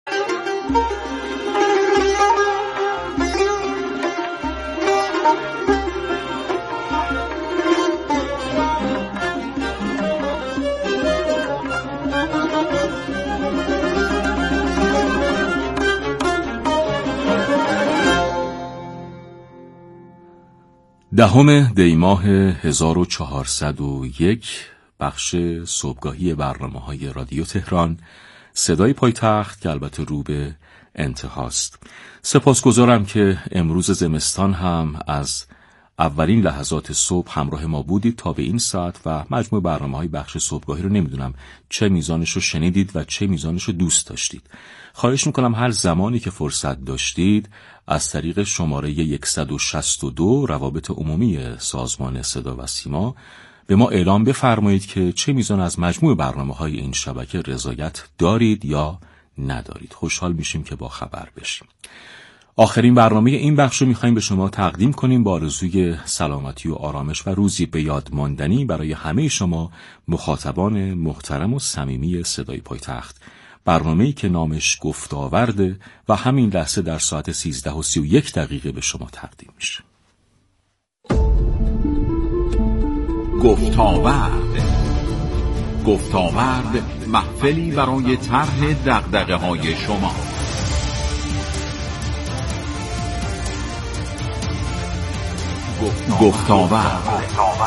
دهم دی ماه 1401 بخش صبحگاهی برنامه‌های رادیو تهران، صدای پایتخت که البته رو به انتهاست. سپاسگزارم که امروز زمستان هم از اولین لحظات صبح همراه ما بودید تا به این ساعت و مجموع برنامه‌های بخش صبحگاهی رو نمیدونم چه میزانش رو شنیدید و چه میزانش رو دوست داشتید. خواهش میکنم هر زمانی که فرصت داشتید از طریق شماره 162 روابط عمومی سازمان صدا و سیما به ما اعلام بفرمایید که چه میزان از مجموع برنامه‌های این شبکه رضایت دارید یا ندارید. خوشحال میشیم که با خبر بشیم. آخرین برنامه این بخش رو میخواییم به شما تقدیم کنیم با آرزوی سلامتی و آرامش و روزی به یاد ماندنی برای همه شما مخاطبان محترم و صمیمی صدای پایتخت. برنامه‌ای که نامش گفتاورده و همین لحظه در ساعت 13:31 به شما تقدیم میشه. گفتاورد محفلی برای طرح دغدغه‌های شما. گفتاورد.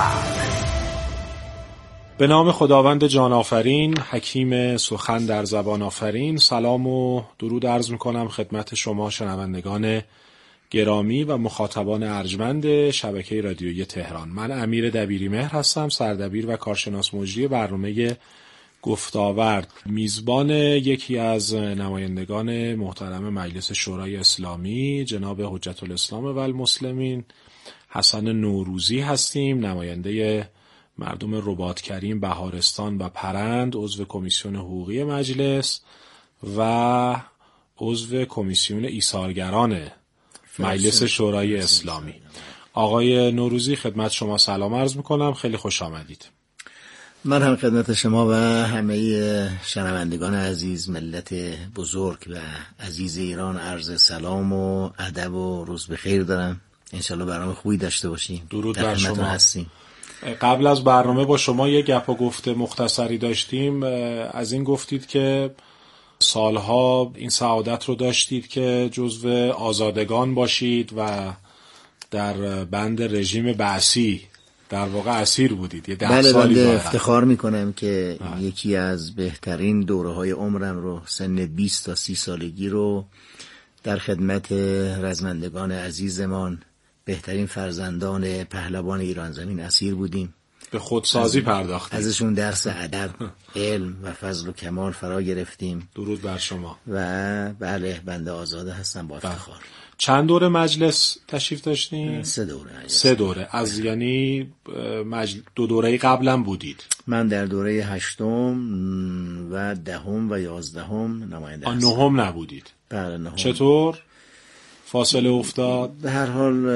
به نام خداوند جان آفرین، حکیم سخن در زبان آفرین. سلام و درود عرض میکنم خدمت شما شنوندگان گرامی و مخاطبان ارجمند شبکه رادیویی تهران. من امیر دبیریمهر هستم، سردبیر و کارشناس مجری برنامه گفتاورد، میزبان یکی از نمایندگان محترم مجلس شورای اسلامی جناب حجت الاسلام و المسلمین حسن نوروزی هستیم، نماینده مردم رباطکریم، بهارستان و پرند، عضو کمیسیون حقوقی مجلس و عضو کمیسیون ایثارگران مجلس شورای اسلامی. آقای نوروزی خدمت شما سلام عرض میکنم، خیلی خوش آمدید. من هم خدمت شما و همه شنوندگان عزیز، ملت بزرگ و عزیز ایران عرض سلام و ادب و روز بخیر دارم. انشالله برنامه خوبی داشته باشیم. درود بر شما. هستیم. قبل از برنامه با شما یه گپ و گفته مختصری داشتیم. از این گفتید که سالها این سعادت رو داشتید که جزو آزادگان باشید و در بند رژیم بعثی در واقع اسیر بودید. یه 10 سالی بنده افتخار میکنم که یکی از بهترین دوره‌های عمرم رو، سن 20 تا 30 سالگی رو در خدمت رزمندگان عزیزمان، بهترین فرزندان پهلوان ایران زمین اسیر بودیم. به خودسازی پرداختیم، ازشون درس ادب، علم و فضل و کمال فرا گرفتیم. درود بر شما. و بله، بنده آزاده هستم با افتخار. چند دوره مجلس تشریف داشتین؟ 3 دوره. 3 دوره. از یعنی 2 دوره قبلا بودید؟ من در دوره 8 و 10 و 11 نماینده هستم. 9 نبودید؟ بله 9. چطور فاصله افتاد؟ به هر حال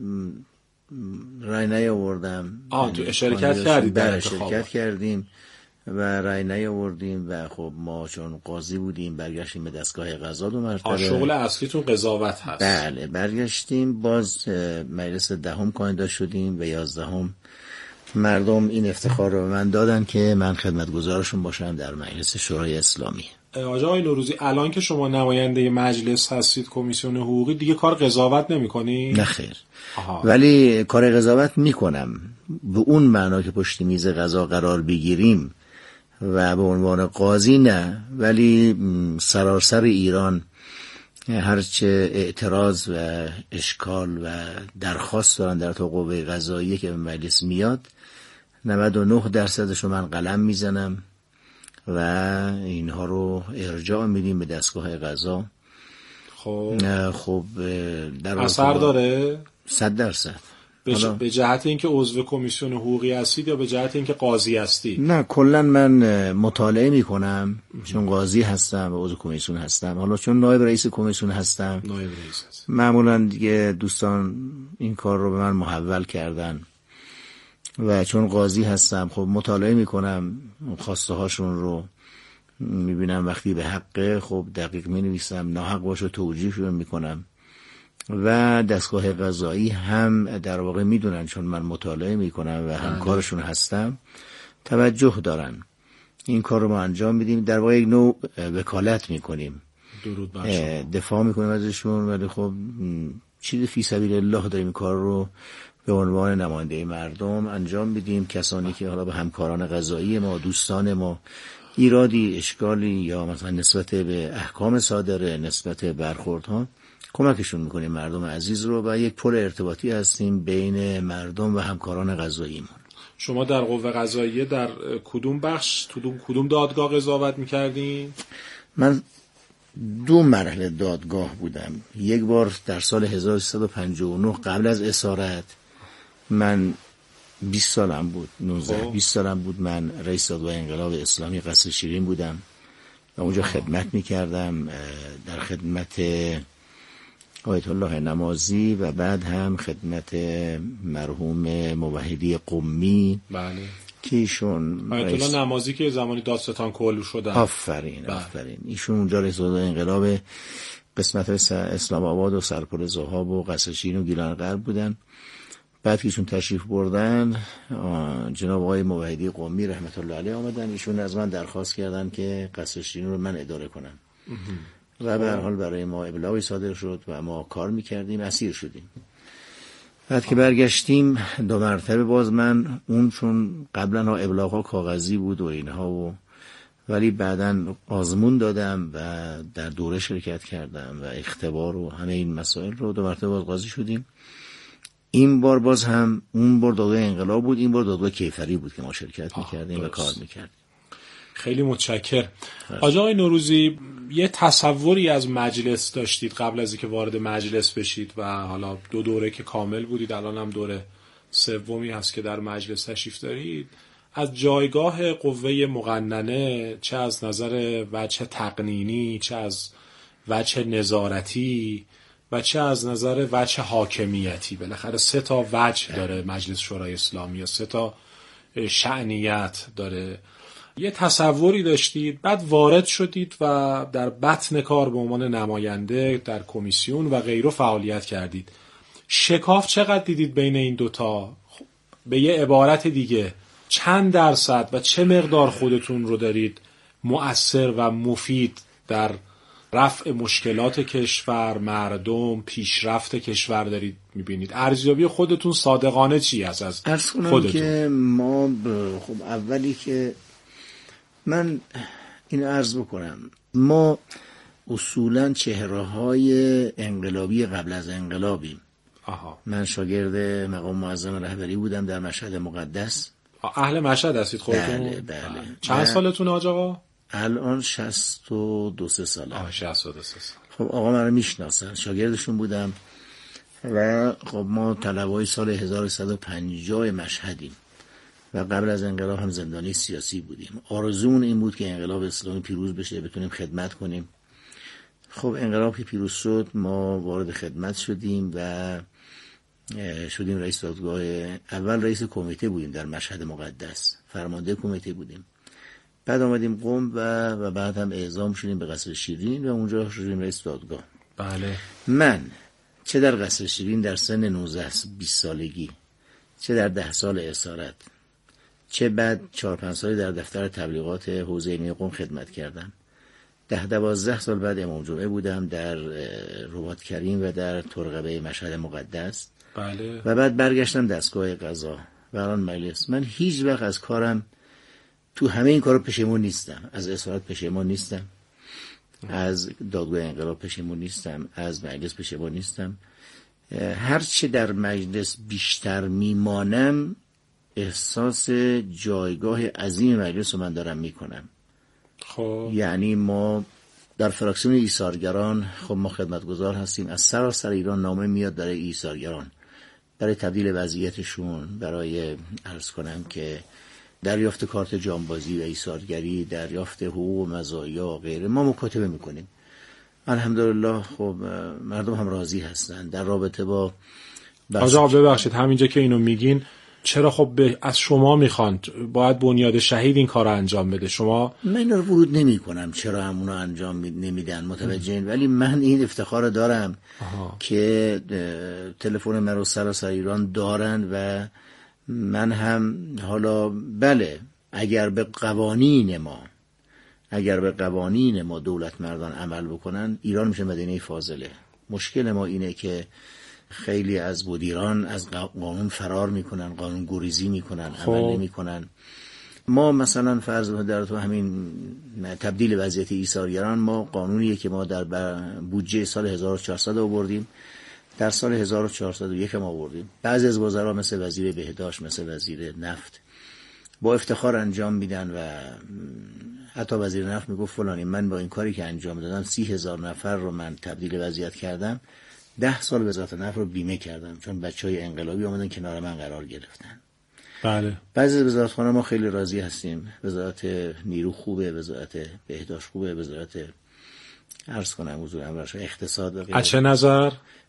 رای نیاوردم. تو شرکت کردید؟ بله شرکت کردیم و رای نیاوردیم و خب ما چون قاضی بودیم برگشتیم به دستگاه قضا 2 مرتبه. شغل اصلیتون قضاوت هست؟ بله برگشتیم، باز مجلس 10 کاندیدا شدیم و 11 مردم این افتخار رو به من دادن که من خدمتگزارشون باشم در مجلس شورای اسلامی. آقای نوروزی، الان که شما نماینده مجلس هستید، کمیسیون حقوقی، دیگه کار قضاوت نمی‌کنی؟ نه خیر. ولی کار قضاوت میکنم به اون معنا که پشت میز قضا قرار بگیریم و به عنوان قاضی نه، ولی سراسر ایران هرچه اعتراض و اشکال و درخواست دارن در تو قوه قضاییه که به مجلس میاد، 99% رو من قلم میزنم و اینها رو ارجاع میدیم به دستگاه قضا. خب در اثر داره؟ 100%. به جهت اینکه عضو کمیسیون حقوقی هستید یا به جهت اینکه قاضی هستید؟ نه، کلا من مطالعه میکنم چون قاضی هستم و عضو کمیسیون هستم. حالا چون نایب رئیس کمیسیون هستم، معمولا دیگه دوستان این کار رو به من محول کردن و چون قاضی هستم خب مطالعه میکنم خواسته هاشون رو میبینم وقتی به حقه خب دقیق مینویسم، ناحق باشه توجیهشون میکنم. و دستگاه قضایی هم در واقع میدونن چون من مطالعه میکنم و همکارشون هستم، توجه دارن. این کار رو ما انجام میدیم، در واقع یک نوع وکالت میکنیم، درود بر شما، دفاع میکنیم ازشون. ولی خب چیز فی سبیل الله داریم این کار رو به عنوان نماینده مردم انجام میدیم. کسانی که حالا به همکاران قضایی ما، دوستان ما، ایرادی، اشکالی یا مثلا نسبت به احکام صادره، نسبت به برخوردها، کمکشون میکنیم مردم عزیز رو، و یک پل ارتباطی هستیم بین مردم و همکاران قضاییمون. شما در قوه قضاییه در کدوم بخش، کدوم دادگاه قضاوت میکردین؟ من 2 مرحله دادگاه بودم. یک بار در سال 1359 قبل از اسارت، من 20 سالم بود، 19-20 سالم بود، من رئیس دادگاه انقلاب اسلامی قصر شیرین بودم و اونجا خدمت میکردم، در خدمت آیت الله نمازی و بعد هم خدمت مرحوم موحدی قمی. بله، که ایشون آیت الله نمازی که زمانی دادستان کل شدن. آفرین. ایشون اونجا رئیس دادگاه انقلاب قسمت اسلام آباد و سرپل ذهاب و قصر شیرین و گیلان غرب بودن. بعد که ایشون تشریف بردن، جناب آقای موحدی قمی رحمت الله علیه آمدن. ایشون از من درخواست کردن که قصر شیرین رو من اداره کنم و به هر حال برای ما ابلاغی صادر شد و ما کار میکردیم، اسیر شدیم. بعد که برگشتیم 2 مرتبه باز من اون، چون قبلا ها ابلاغ کاغذی بود و اینها، ولی بعداً آزمون دادم و در دوره شرکت کردم و اختبار و همه این مسائل رو 2 مرتبه باز قاضی شدیم. این بار باز هم، اون بار دادگاه انقلاب بود، این بار دادگاه کیفری بود که ما شرکت میکردیم و کار میکردیم. خیلی متشکر. آقای نوروزی، یه تصوری از مجلس داشتید قبل از اینکه وارد مجلس بشید و حالا 2 دوره که کامل بودید، الان هم دوره 3 هست که در مجلس تشریف دارید. از جایگاه قوه مقننه، چه از نظر وجه تقنینی، چه از وجه نظارتی و چه از نظر وجه حاکمیتی، بالاخره 3 وجه داره مجلس شورای اسلامی یا 3 شأنیت داره، یه تصوری داشتید، بعد وارد شدید و در بطن کار به عنوان نماینده در کمیسیون و غیره فعالیت کردید. شکاف چقدر دیدید بین این 2؟ به یه عبارت دیگه، چند درصد و چه مقدار خودتون رو دارید مؤثر و مفید در رفع مشکلات کشور، مردم، پیشرفت کشور دارید میبینید؟ ارزیابی خودتون صادقانه چی هست از خودتون؟ که ما خب اولی که من این عرض بکنم، ما اصولا چهره‌های انقلابی قبل از انقلابیم. من شاگرد مقام معظم رهبری بودم در مشهد مقدس. اهل مشهد هستید خودتون؟ بله. چند سالتون آج آقا؟ الان 62 سالم. 62 سال. خب آقا من رو میشناسن، شاگردشون بودم و خب ما طلبای سال 1150 مشهدیم و قبل از انقلاب هم زندانی سیاسی بودیم. آرزومون این بود که انقلاب اسلامی پیروز بشه، بتونیم خدمت کنیم. خب انقلاب که پیروز شد، ما وارد خدمت شدیم و شدیم رئیس دادگاه. اول رئیس کمیته بودیم در مشهد مقدس، فرمانده کمیته بودیم. بعد آمدیم قم و بعد هم اعزام شدیم به قصر شیرین و اونجا شدیم رئیس دادگاه. بله. من چه در قصر شیرین در سن 19-20 سالگی، چه در 10 سال اسارت، چه بعد 4-5 سالی در دفتر تبلیغات حوزه علمی قم خدمت کردم. 10-12 سال بعد امام جمعه بودم در رباط کریم و در ترقبه مشهد مقدس. بله. و بعد برگشتم دستگاه قضا و الان مجلس. من هیچ وقت از کارم، تو همه این کارا پشیمون نیستم. از اسارت پشیمون نیستم، از دادگاه انقلاب پشیمون نیستم، از مجلس پشیمون نیستم. هرچه در مجلس بیشتر میمانم، احساس جایگاه عظیم مجلس رو من دارم میکنم. خب یعنی ما در فراکسیون ایثارگران، خب ما خدمتگزار هستیم، از سراسر ایران نامه میاد برای ایثارگران، برای تبدیل وضعیتشون، برای عرض کنم که دریافت کارت جانبازی و ایثارگری، دریافت حقوق و مزایا و غیره. ما مکاتبه میکنیم. الحمدلله خب مردم هم راضی هستن در رابطه با آقا ببخشید همینجا که اینو میگین، چرا خب از شما میخوان باید بنیاد شهید این کار رو انجام بده؟ شما من اینا رو ورود نمی کنم چرا همونو انجام نمیدن، متوجه این. ولی من این افتخار دارم که تلفن من رو سراسر ایران دارن و من هم حالا بله اگر به قوانین ما دولت مردان عمل بکنن ایران میشه مدینه فاضله. مشکل ما اینه که خیلی از مدیران از قانون فرار میکنن، قانون گریزی میکنن، عمل نمیکنن. ما مثلا فرض در تو همین تبدیل وضعیت ایثارگران، ما قانونیه که ما در بودجه سال 1400 آوردیم، در سال 1401 هم آوردیم. بعضی از وزرا مثل وزیر بهداشت، مثل وزیر نفت با افتخار انجام میدن و حتی وزیر نفت میگفت فلانی من با این کاری که انجام دادم 30,000 نفر رو من تبدیل وضعیت کردم، 10 سال وزارت نفت رو بیمه کردم چون بچهای انقلابی اومدن کنار من قرار گرفتن. بله. بعضی از وزارتخانه ما خیلی راضی هستیم، وزارت نیرو خوبه، وزارت بهداشت خوبه، وزارت عرض کنم حضور امرش اقتصاد و از چه نظر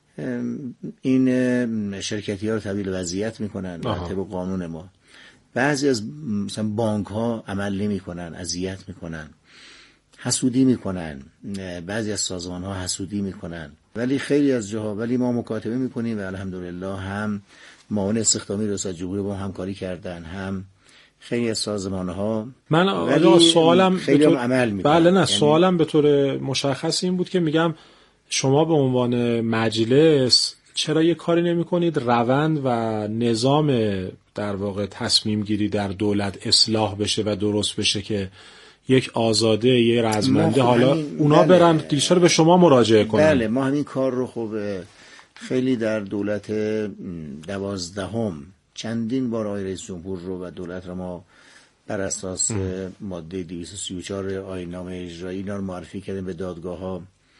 این شرکتی ها رو تبدیل وضعیت میکنن طبق قانون ما. بعضی از مثلا بانک ها عمل نمی کنن، اذیت میکنن، حسودی میکنن، بعضی از سازمان ها حسودی میکنن، ولی خیلی از جاها ولی ما مکاتبه میکنیم و الحمدلله هم معاون استخدامی ریاست جمهوری با همکاری کردن، هم خیلی از سازمان ها. من سوالم خیلی هم عمل میکنن. بله نه سوالم به طور مشخص این بود که میگم شما به عنوان مجلس چرا یه کاری نمی کنید روند و نظام در واقع تصمیم گیری در دولت اصلاح بشه و درست بشه که یک آزاده، یه رزمنده حالا اونا بله برن دیگه به شما مراجعه کنن؟ بله ما همین کار رو خب خیلی در دولت 12 چندین بار آقای رئیس جمهور رو و دولت رو ما بر اساس ماده 234 آیین‌نامه اجرایی اینا رو معرفی کردیم به دادگاه ها.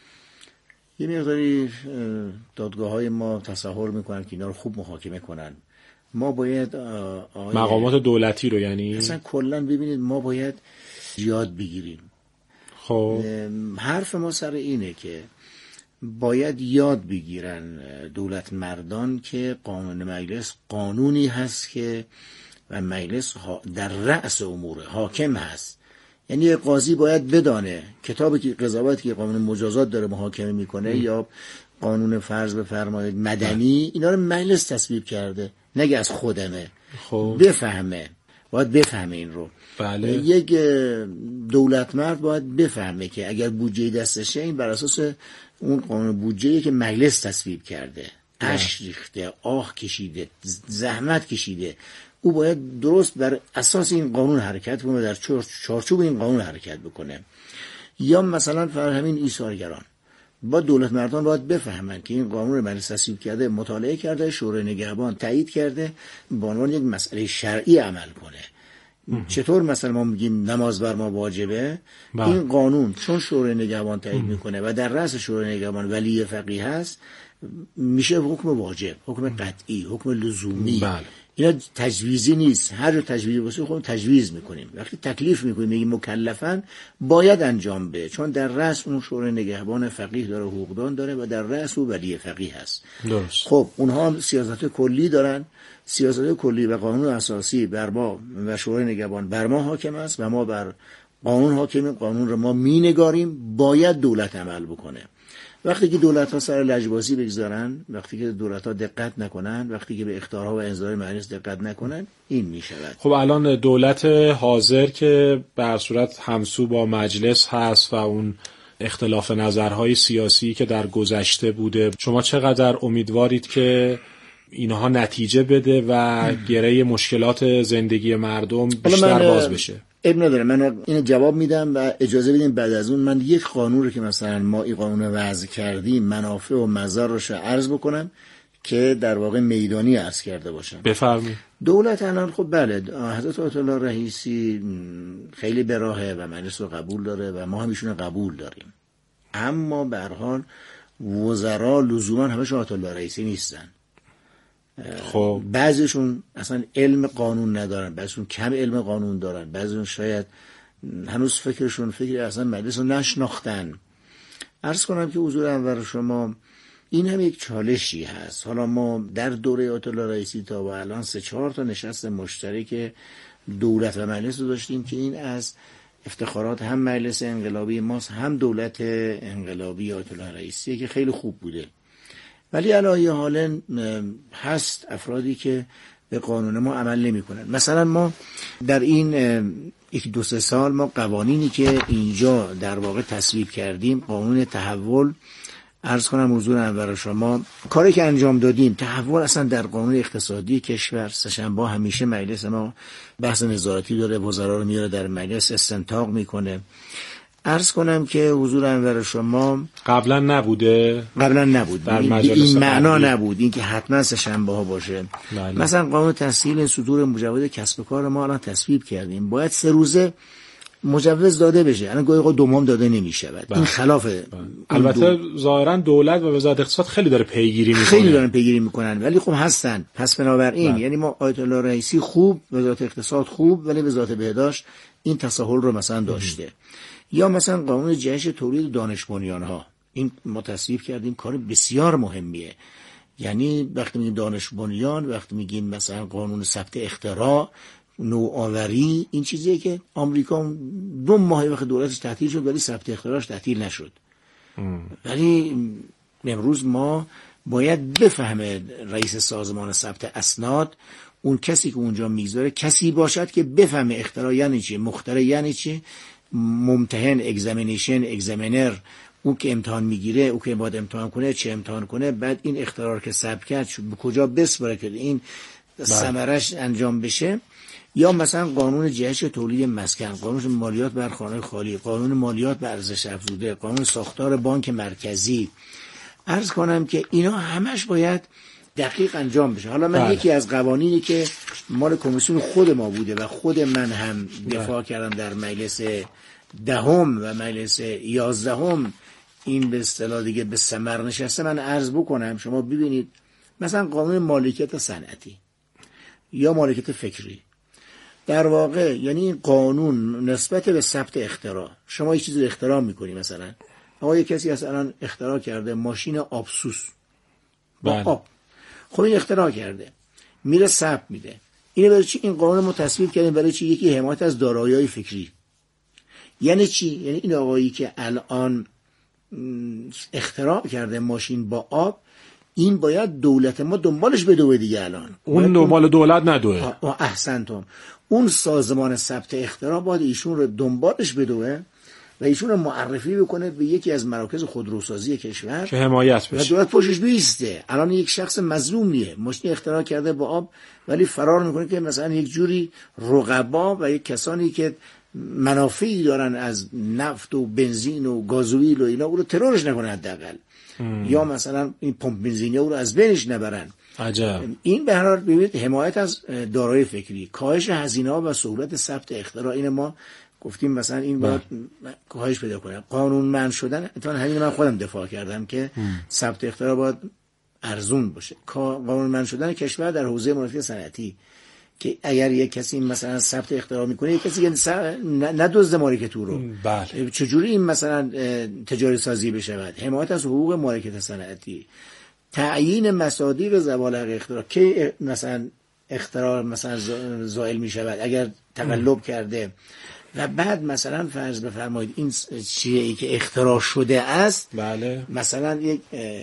یه مقداری دادگاه های ما تصحر میکنن که اینا رو خوب محاکمه کنن. ما باید مقامات دولتی رو یعنی اصلا کلن ببینید ما باید یاد بگیریم. خب حرف ما سر اینه که باید یاد بگیرن دولت مردان که قانون مجلس قانونی هست که و مجلس در رأس امور حاکم هست. یعنی یه قاضی باید بدانه کتابی که قضاوتی که قانون مجازات داره محاکمه میکنه یا قانون فرض بفرمایید مدنی اینا رو مجلس تصویب کرده، نگه از خودمه. خب بفهمه، باید بفهمه این رو. بله. یک دولت مرد باید بفهمه که اگر بودجه دستشه این بر اساس اون قانون بودجه‌ای که مجلس تصویب کرده، اشک ریخته، آه کشیده، زحمت کشیده، او باید درست بر اساس این قانون حرکت کنه و در چارچوب این قانون حرکت بکنه. یا مثلا همین ایثارگران با دولت مردان باید بفهمن که این قانون مجلس تصویب کرده، مطالعه کرده، شورای نگهبان تایید کرده، به عنوان یک مسئله شرعی عمل کنه. چطور مثلا ما میگیم نماز بر ما واجبه، این قانون چون شورای نگهبان تایید میکنه و در رأس شورای نگهبان ولی فقیه هست، میشه حکم واجب، حکم قطعی، حکم لزومی. اینا تجویزی نیست. هر جا تجویز باشه خود تجویز میکنیم. وقتی تکلیف میکنیم میگیم مکلفن باید انجام بده، چون در رأس اون شورای نگهبان فقیه داره، حقوقدان داره و در رأس او ولی فقیه هست. درست. خب اونها هم سیاست کلی دارن، سیاست کلی و قانون اساسی بر ما و شورای نگهبان بر ما حاکم است و ما بر قانون حاکمیم. قانون رو ما مینگاریم، باید دولت عمل بکنه. وقتی که دولت‌ها سر لجبازی بگذارن، وقتی که دولت‌ها دقت نکنن، وقتی که به اخطارها و انذار مجلس دقت نکنن، این میشود. خب الان دولت حاضر که به صورت همسو با مجلس هست و اون اختلاف نظرهای سیاسی که در گذشته بوده، شما چقدر امیدوارید که اینها نتیجه بده و گره مشکلات زندگی مردم بیشتر باز بشه؟ اب نداره، من اینو جواب میدم و اجازه بدیم بعد از اون من یک قانون رو که مثلا ما این قانون وضع کردیم منافع و مضرش رو عرض بکنم که در واقع میدانی عرض کرده باشم. بفرمایید. دولت الان خب بله حضرت آیت الله رئیسی خیلی به راهه و مجلس رو قبول داره و ما هم ایشون قبول داریم، اما به هر حال وزرا لزوما همشون آیت الله رئیسی نیستن. خب بعضیشون اصلا علم قانون ندارن، بعضیشون کم علم قانون دارن، بعضیشون شاید هنوز فکر اصلا مجلس رو نشناختن. عرض کنم که حضور انور شما این هم یک چالشی هست. حالا ما در دوره آیت الله رئیسی تا به الان 3-4 تا نشست مشترک دولت و مجلس رو داشتیم که این از افتخارات هم مجلس انقلابی ماست هم دولت انقلابی آیت الله رئیسی که خیلی خوب بوده. ولی علی حال هست افرادی که به قانون ما عمل نمی کنند. مثلا ما در این 1-2 سال ما قوانینی که اینجا در واقع تصویب کردیم، قانون تحول، عرض کنم حضور انور شما، کاری که انجام دادیم تحول اصلا در قانون اقتصادی کشور. سه‌شنبه همیشه مجلس ما بحث نظارتی داره، وزرا رو میاره در مجلس استنتاق میکنه. عرض کنم که حضور انور شما قبلا نبوده در این معنا نبود این که حتما سه‌شنبه ها باشه. مثلا قانون تسهیل صدور مجوز کسب کار ما الان تصویب کردیم، باید 3 روزه مجوز داده بشه، الان گاهی دوم داده نمی‌شود. این خلاف البته ظاهرا دولت و وزارت اقتصاد خیلی داره پیگیری میکنن ولی خب هستن. پس بنابراین یعنی ما آیت الله رئیسی خوب، وزارت اقتصاد خوب، ولی وزارت بهداشت این تساهل رو مثلا داشته. یا مثلا قانون جهش تولید دانش بنیان‌ها، این ما تصویب کردیم، کار بسیار مهمیه. یعنی وقتی میگیم دانش بنیان، وقتی میگیم مثلا قانون ثبت اختراع، نوآوری، این چیزیه که آمریکا 2 ماه وقت دولتش تعطیل شد ولی ثبت اختراعش تعطیل نشد. ولی امروز ما باید بفهمه رئیس سازمان ثبت اسناد، اون کسی که اونجا میذاره کسی باشد که بفهمه اختراع یعنی چی، مخترع یعنی چی، ممتحن، اگزامینر، اون که امتحان میگیره، اون که باید امتحان کنه چه امتحان کنه، بعد این اختراع که ثبت کرد به کجا بسپاره که این ثمرش انجام بشه. یا مثلا قانون جهش تولید مسکن، قانون مالیات بر خانه خالی، قانون مالیات بر ارزش افزوده، قانون ساختار بانک مرکزی. عرض کنم که اینا همش باید دقیق انجام بشه. حالا من یکی از قوانینی که مال کمیسیون خود ما بوده و خود من هم دفاع کردم در مجلس 10 و مجلس 11 این به اصطلاح دیگه به ثمر نشسته، من عرض بکنم شما ببینید. مثلا قانون مالکیت صنعتی یا مالکیت فکری، در واقع یعنی قانون نسبت به ثبت اختراع. شما یه چیزی رو اختراع میکنی، مثلا آقا یه کسی اصلا اختراع کرده ماشین آبسوس با آب، خب این اختراع کرده میره ثبت میده. اینو برای چی این قانون ما تصویب کردیم؟ برای چی؟ یکی حمایت از دارایی‌های فکری. یعنی چی؟ یعنی این آقایی که الان اختراع کرده ماشین با آب، این باید دولت ما دنبالش بدوه دیگه. الان اون دنبال دولت ندوه. احسنتم. اون سازمان ثبت اختراع باید ایشون رو دنبالش بدوه و ایشون رو معرفی بکنه به یکی از مراکز خودروسازی کشور که حمایت بشه و دولت پشتش بیسته. الان یک شخص مظلومیه، ماشین اختراع کرده با آب ولی فرار میکنه که مثلا یک جوری رقبا و یک کسانی که منافعی دارن از نفت و بنزین و گازوئیل و اینا، او رو ترورش نکنه حداقل. یا مثلا این پمپ بنزینی او رو از بینش نبرن. عجب. این به هر حال ببینید حمایت از دارایی فکری، کاهش هزینه‌ها و سهولت ثبت اختراع، این ما گفتیم مثلا این باید کاهش پیدا کنه. قانونمند شدن، تا همین من خودم دفاع کردم که ثبت اختراع باید ارزون باشه. قانونمند شدن کشور در حوزه مالکیت صنعتی که اگر یک کسی مثلا ثبت اختراع میکنه، یک کسی ندزد مالکیت رو، بله، چجوری این مثلا تجاری سازی بشود؟ حمایت از حقوق مالکیت صنعتی، تعیین مصادیق زوال حق اختراع، که مثلا اختراع مثلا زائل میشود اگر تقلب کرده. و بعد مثلا فرض بفرمایید این چیزی که اختراع شده است، بله، مثلا یک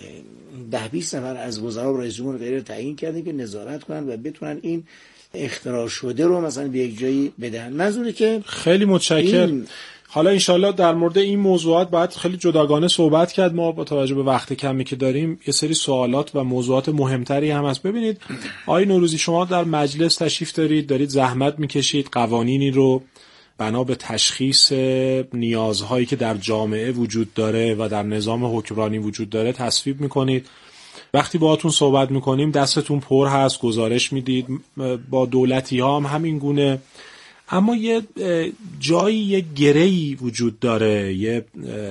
10-20 نفر از وزرا و رئیس جمهور غیره تعیین کرده که نظارت کنن و بتونن این اختراع شده رو مثلا به یک جایی بدن. منظوری که خیلی متشکرم. حالا انشالله در مورد این موضوعات باید خیلی جداگانه صحبت کرد. ما با توجه به وقت کمی که داریم یه سری سوالات و موضوعات مهمتری هم هست. ببینید آقای نوروزی، شما در مجلس تشریف دارید زحمت میکشید، قوانینی رو بنا به تشخیص نیازهایی که در جامعه وجود داره و در نظام حکمرانی وجود داره تصویب میکنید. وقتی باهاتون صحبت میکنیم دستتون پر هست، گزارش میدید، با دولتی ها هم همین گونه. اما یه جایی یه گره‌ای وجود داره، یه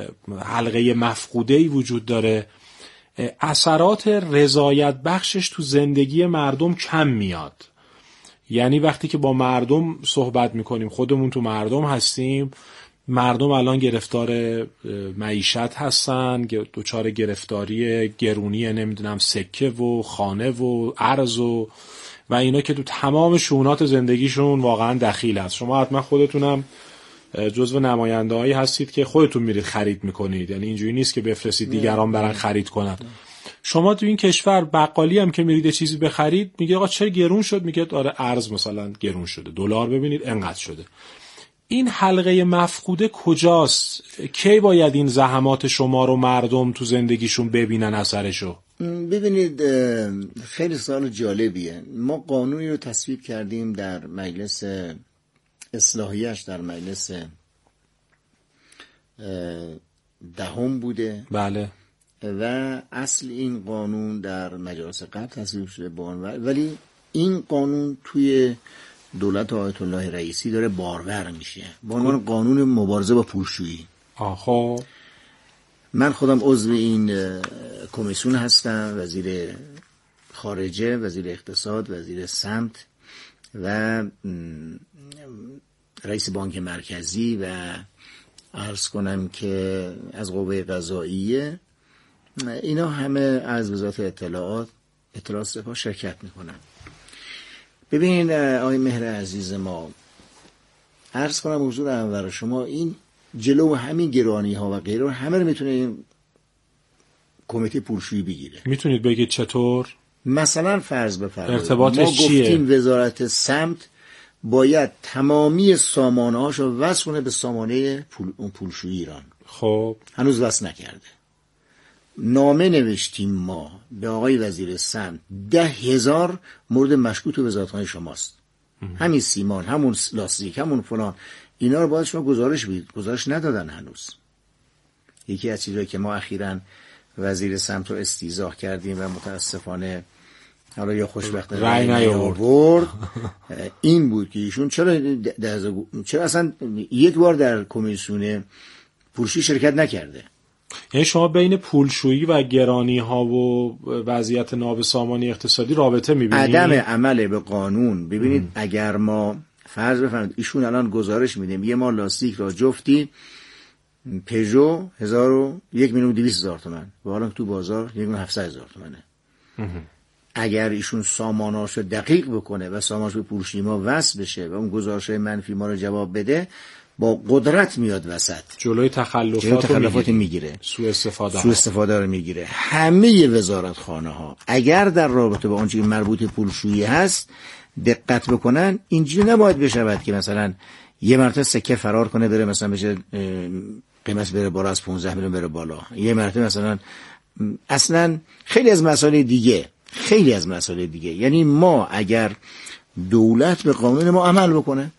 حلقه مفقوده‌ای وجود داره، اثرات رضایت بخشش تو زندگی مردم کم میاد. یعنی وقتی که با مردم صحبت میکنیم، خودمون تو مردم هستیم، مردم الان گرفتار معیشت هستن، دچار گرفتاری گرونی نمیدونم سکه و خانه و ارز و اینا که تو تمام شؤونات زندگیشون واقعا دخیل است. شما حتما خودتونم جزو نماینده‌هایی هستید که خودتون میرید خرید میکنید، یعنی اینجوری نیست که بفرستید دیگران برن خرید کنن. شما تو این کشور بقالی هم که میرید چیزی بخرید میگه آقا چرا گرون شد؟ میگه آره ارز مثلا گرون شده، دلار ببینید انقدر شده. این حلقه مفقوده کجاست؟ کی باید این زحمات شما رو مردم تو زندگیشون ببینن اثرشو؟ ببینید خیلی سوال جالبیه. ما قانونی رو تصویب کردیم در مجلس اصلاحیش، در مجلس دهم بوده. بله. و اصل این قانون در مجالس قبل تصویب شده ولی این قانون توی دولت آیت الله رئیسی داره بارور میشه به عنوان قانون مبارزه با پولشویی. خب من خودم عضو این کمیسیون هستم، وزیر خارجه، وزیر اقتصاد، وزیر سمت و رئیس بانک مرکزی و عرض کنم که از قوه قضاییه، اینا همه از وزارت اطلاعات سپاه شرکت میکنن. ببینید آقای مهر عزیز ما، عرض کنم حضور انور شما، این جلو همین گرانی ها و غیره همه رو میتونه این کمیته پولشویی بگیره. میتونید بگید چطور؟ مثلا فرض بفرمایید ارتباطش ما چیه؟ گفتیم وزارت سمت باید تمامی سامانه‌هاشو وصل کنه به سامانه پولشویی ایران. خب هنوز وصل نکرده. نامه نوشتیم ما به آقای وزیر سمت 10,000 مورد مشکوک تو وزارتخانه شماست. همین سیمان، همون لاستیک، همون فلان، اینا رو باید شما گزارش بدید. گزارش ندادن هنوز. یکی از چیزایی که ما اخیراً وزیر سمت رو استیضاح کردیم و متاسفانه حالا یا خوشبختانه رأی نیاورد این بود که ایشون چرا اصلا یک بار در کمیسیون پولشویی شرکت نکرده. یعنی شما بین پولشویی و گرانی ها و وضعیت نابسامانی اقتصادی رابطه میبینید؟ عدم عمل به قانون. ببینید اگر ما فرض بفرمایید ایشون الان گزارش میدیم یه ما لاستیک را جفتی پژو 1,200,000 تومان و حالا تو بازار 1,700,000 تومانه. اگر ایشون ساماناشو دقیق بکنه و ساماناش به پولشویی ما وصل بشه و اون گزارش‌های منفی ما رو جواب بده، با قدرت میاد وسط، جلوی تخلفات میگیره، سوء استفاده رو میگیره. همه وزارتخانه‌ها اگر در رابطه با آنچه مربوط به پولشویی هست دقت بکنن، اینجوری نباید بشود که مثلا یه مرتبه سکه فرار کنه بره مثلا بشه قیمت بره بالا، از 15 میلیون بره بالا، یه مرتبه مثلا اصلا خیلی از مسائل دیگه. یعنی ما اگر دولت به قانون ما عمل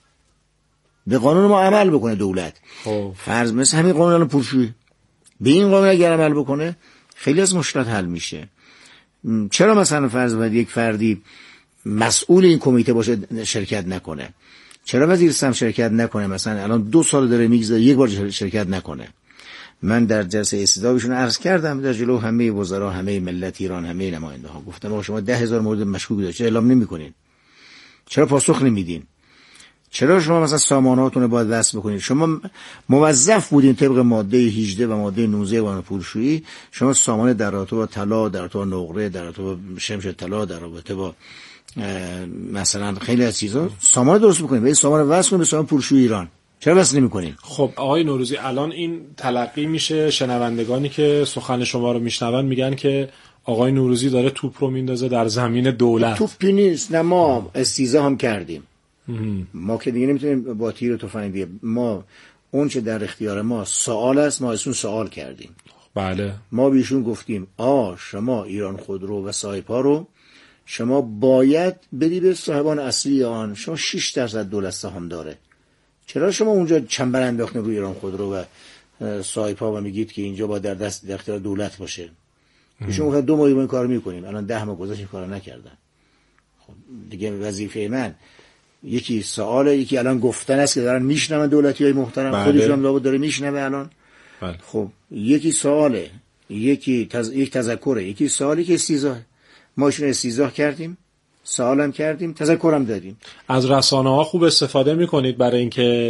بکنه، دولت فرض مثل همین قانون الان پولشویی، به این قانون اگر عمل بکنه خیلی از مشکلات حل میشه. چرا مثلا فرض باید یک فردی مسئول این کمیته باشه شرکت نکنه؟ چرا وزیر سمت شرکت نکنه؟ مثلا الان 2 سال داره میگذره یک بار شرکت نکنه. من در جلسه استضافهشون عرض کردم در جلو همه وزرا، همه ملت ایران، همه نماینده ها، گفتم آقا شما 10,000 مورد مشکوک دارید، چرا اعلام نمی‌کنین؟ چرا پاسخ نمیدین؟ چرا شما مثلا سامانهاتون رو باید وصل بکنید؟ شما موظف بودین طبق ماده 18 و ماده 19 قانون پولشویی شما سامان در رابطه با طلا، در رابطه با نقره، در رابطه با شمش طلا، در رابطه با مثلا خیلی از چیزا سامان درست بکنید. این سامان وصل کنید به سامان پولشویی ایران. چرا وصل نمی‌کنین؟ خب آقای نوروزی، الان این تلقی میشه، شنوندگانی که سخن شما رو میشنون میگن که آقای نوروزی داره توپ رو میندازه در زمین دولت. توپی نیست، نه، ما استیضاح هم کردیم. ما که دیگه نمیتونیم با تیر و تفنگ دیگه، ما اون چه در اختیار ما سوال است، ما ازشون سوال کردیم. بله. ما بیشون گفتیم شما ایران خودرو و سایپا رو شما باید بدی به صاحبان اصلی آن. شما 6% دولت سهام داره، چرا شما اونجا چنبر انداختن روی ایران خودرو و سایپا و میگید که اینجا با در اختیار دولت باشه؟ ایشون گفتن 2 ماه این کارو میکنیم، الان 10 ماه گذشت این کارو نکردن. خب دیگه وظیفه من یکی سواله، یکی الان گفتن است که دارن میشنون دولتیای محترم. خودشون هم لابد داره میشنوه الان. بله. خب یکی سواله، یکی یک تذکره، یکی سوالی که استیضاح. ما ایشون استیضاح کردیم، سوالم کردیم، تذکرم دادیم. از رسانه‌ها خوب استفاده میکنید برای اینکه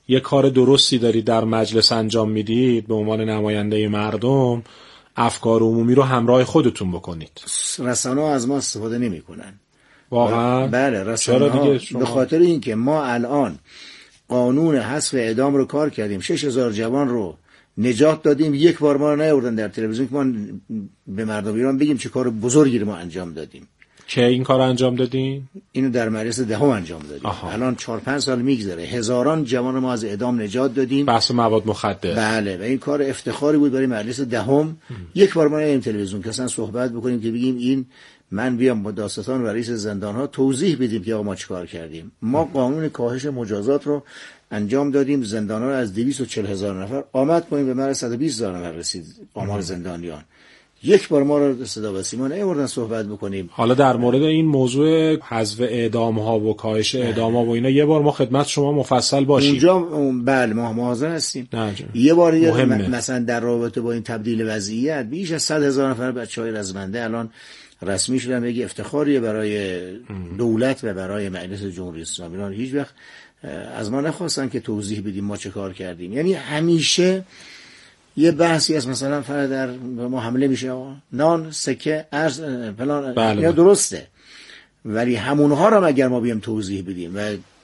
یه کار درستی دارید در مجلس انجام میدید به عنوان نماینده مردم، افکار عمومی رو همراه خودتون بکنید. رسانه‌ها از ما استفاده نمی‌کنن واقعا؟ بله، رسانه‌ها به خاطر اینکه ما الان قانون حذف اعدام رو کار کردیم، 6000 جوان رو نجات دادیم، یک بار ما رو نیاوردن در تلویزیون که ما به مردم ایران بگیم چه کار بزرگی رو ما انجام دادیم. که این کار انجام دادین؟ اینو در مجلس دهم انجام دادیم. الان 4-5 سال میگذره، هزاران جوان ما از اعدام نجات دادیم. بحث مواد مخدر. بله، و این کار افتخاری بود برای مجلس دهم. یک بار ما این تلویزیون که اصلا صحبت بکنیم که بگیم این من بیام با دادستان و رئیس زندان‌ها توضیح بدیم که آقا ما چیکار کردیم. ما قانون کاهش مجازات رو انجام دادیم، زندان‌ها رو از 240,000 نفر آمد کنیم به مرز 120,000 نفر رسید آمار زندانیان. یک بار ما رو صدا و سیما نیاوردن صحبت بکنیم. حالا در مورد این موضوع حذف اعدام ها و کاهش اعدام ها و اینا یه بار ما خدمت شما مفصل باشیم. اونجا بله ما حاضر هستیم. یه بار مثلا در رابطه با این تبدیل وضعیت بیش از 100,000 نفر بچهای رزمنده الان رسمی شدن، میگه افتخاریه برای دولت و برای مجلس جمهوری اسلامی. ایران هیچ وقت از ما نخواستن که توضیح بدیم ما چه کار کردیم. یعنی همیشه یه بحثی هست، مثلا فرض در ما حمله میشه نان سکه ارز فلان، اینا درسته، ولی همونها رو اگر ما بیام توضیح بدیم و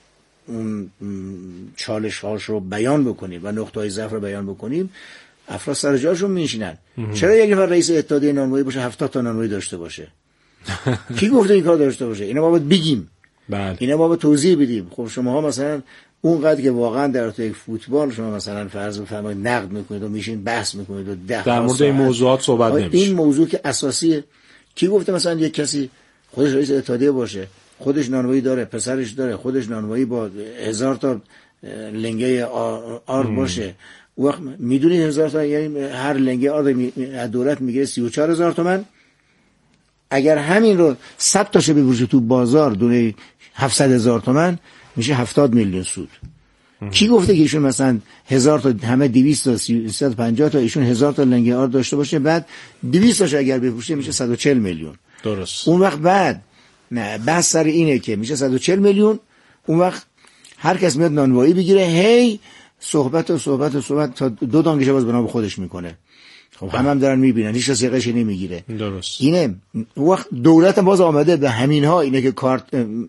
اون چالش هاش رو بیان بکنیم و نقطه‌های ضعف رو بیان بکنیم، افراد سر جاشون میشینن. چرا یک نفر رئیس اتحادیه نانوایی باشه 70 تا نانوایی داشته باشه؟ کی گفته این کار داشته باشه؟ اینا ما باید بگیم. بله. اینا ما باید توضیح بدیم. خب شماها مثلا اونقدر که واقعا در یک فوتبال شما مثلا فرض بفرمایید نقد میکنید و میشین بحث میکنید و در مورد این موضوعات صحبت نمیشه. این موضوع که اساسیه. کی گفته مثلا یک کسی خودش رئیس اتحادیه باشه، خودش نانوایی داره، پسرش داره، خودش نانوایی با 1000 تا لنگه آرد باشه، وقت میدونی 1000 تا یعنی هر لنگه آرد از دولت میگیره 34,000 تومان. اگر همین رو 100 تاشو بفروشه تو بازار دونه 700,000 تومان میشه 70 میلیون سود. کی گفته که ایشون مثلا 1000 تا همه 200 تا 350 تا ایشون 1000 تا لنگه آرد داشته باشه، بعد 200 تاش اگر بفروشه میشه 140 میلیون. درست. اون وقت بعد نه بحث سر اینه که میشه 140 میلیون، اون وقت هر کس میاد نانوایی بگیره، هی صحبت تا 2 دانگشه باز بنا به خودش میکنه. خب هم دارن میبینن، هیچ کس یقش نمیگیره. درست. اینه وقت دولت باز آمده به همین ها، اینه که کارت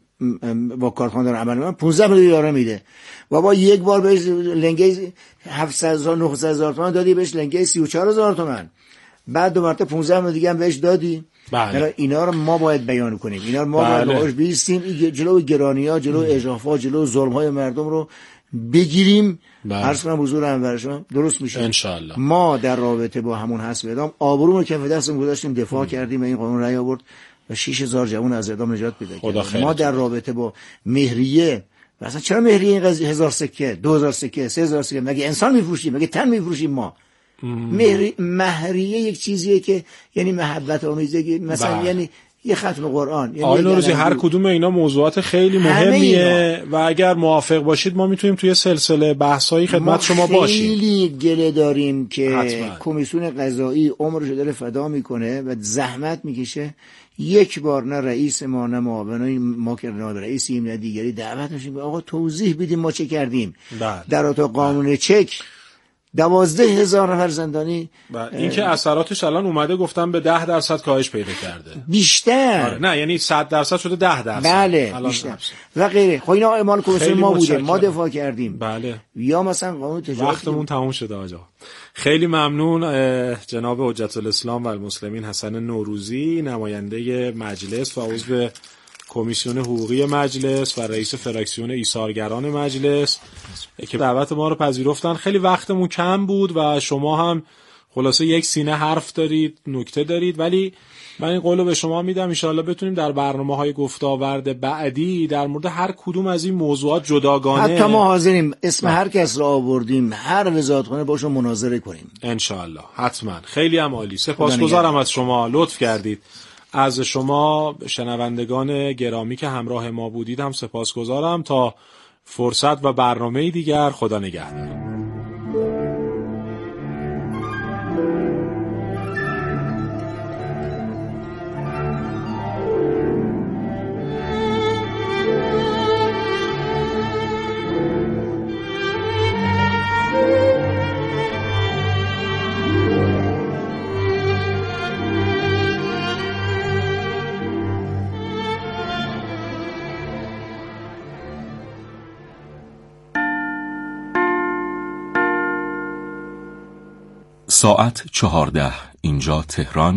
با کارتخوان دارن عمل میکنن، 15 میلیون میده و با یک بار بهش لنگه 700,000 900,000 تومان دادی، بهش لنگه 34,000 تومان، بعد دو مرتبه 15 میلیون دیگه هم بهش دادی. بله. اینا رو ما باید بیان کنیم، اینا رو ما باید باهاش بیستیم، جلو گرانی‌ها، جلو اجراف‌ها، جلو ظلم‌های مردم رو بگیریم. عرض کنم حضور انور شما درست میشه انشالله. ما در رابطه با همون حذف اعدام آبرومون کف دستمون گذاشتیم، دفاع کردیم و این قانون رأی آورد و 6000 جوان از اعدام نجات پیدا کرد. ما در رابطه با مهریه، مثلا چرا مهریه این قضیه 1000 سکه 2000 سکه 3000 سکه، مگه انسان میفروشیم؟ مگه تن میفروشیم ما؟ مهریه یک چیزیه که یعنی محبت آمیزه، مثلا یعنی یه ختم قرآن. یعنی آقای نوروزی هر کدوم اینا موضوعات خیلی مهمیه و اگر موافق باشید ما میتونیم توی سلسله بحث‌های خدمت شما باشیم. خیلی گله داریم که کمیسیون قضایی عمرش داره فدا میکنه و زحمت میکشه، یک بار نه رئیس ما نه معاونای ما که رئیسیم نه دیگری دعوت میشیم آقا توضیح بدیم ما چه کردیم. در اتاق قانون چک 12,000 نفر زندانی. این که اثراتش الان اومده گفتم به 10% کاهش پیدا کرده. بیشتر. نه یعنی 100% شده 10%. بله بیشتر و غیره. خب اینا اعمال کمیسیون ما بوده، ما دفاع کردیم. بله. یا مثلا قانون تجارت. وقتمون تموم شده آقا. خیلی ممنون جناب حجت الاسلام و المسلمین حسن نوروزی، نماینده مجلس و عضو کمیسیون حقوقی مجلس و رئیس فراکسیون ایثارگران مجلس که دعوت ما رو پذیرفتن. خیلی وقتمون کم بود و شما هم خلاصه یک سینه حرف دارید، نکته دارید، ولی من این قولو به شما میدم ان شاءالله بتونیم در برنامه‌های گفتاورد بعدی در مورد هر کدوم از این موضوعات جداگانه، حتی ما حاضریم اسم هر کس را آوردیم هر وزارتخانه باشه مناظره کنیم ان شاءالله. حتما. خیلی هم عالی. سپاسگزارم از شما، لطف کردید. از شما شنوندگان گرامی که همراه ما بودید هم سپاسگزارم. تا فرصت و برنامه دیگر، خدا نگهدار. ساعت 14 اینجا تهران،